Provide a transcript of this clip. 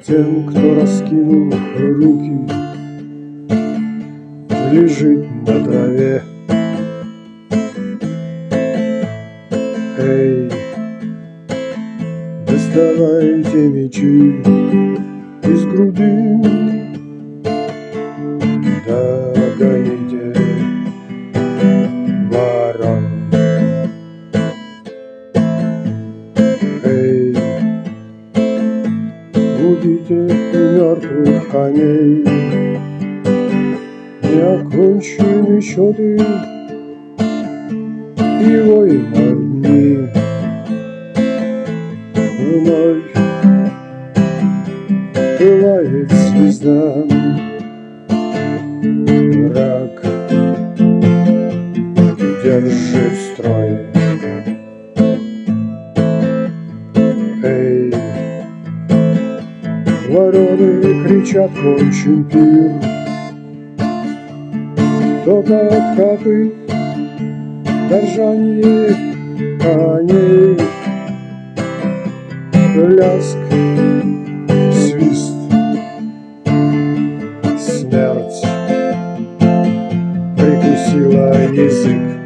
тем, кто, раскинул руки, лежит на траве. Эй, доставайте мечи из груди, догоните ворон. Эй, будите мертвых коней, неоконченные счеты и война дни. Вновь пылает звезда, враг держит строй. Эй, вороны кричат: кончен пир. Топот копыт, ржанье коней, лязг, свист, смерть прикусила язык.